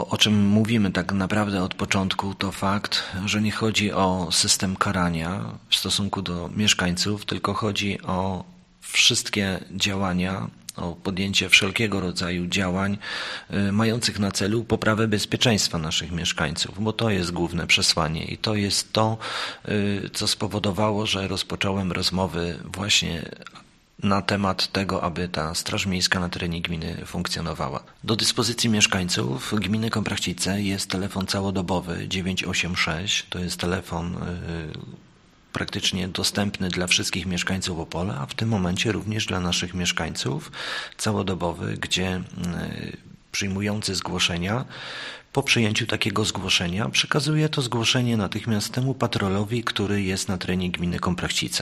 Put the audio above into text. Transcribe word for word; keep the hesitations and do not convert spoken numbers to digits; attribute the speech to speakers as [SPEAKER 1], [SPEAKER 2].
[SPEAKER 1] O czym mówimy tak naprawdę od początku, to fakt, że nie chodzi o system karania w stosunku do mieszkańców, tylko chodzi o wszystkie działania, o podjęcie wszelkiego rodzaju działań y, mających na celu poprawę bezpieczeństwa naszych mieszkańców, bo to jest główne przesłanie i to jest to, y, co spowodowało, że rozpocząłem rozmowy właśnie na temat tego, aby ta Straż Miejska na terenie gminy funkcjonowała. Do dyspozycji mieszkańców gminy Komprachcice jest telefon całodobowy dziewięć osiem sześć. To jest telefon yy, praktycznie dostępny dla wszystkich mieszkańców Opola, a w tym momencie również dla naszych mieszkańców całodobowy, gdzie yy, przyjmujący zgłoszenia po przyjęciu takiego zgłoszenia przekazuje to zgłoszenie natychmiast temu patrolowi, który jest na terenie gminy Komprachcice.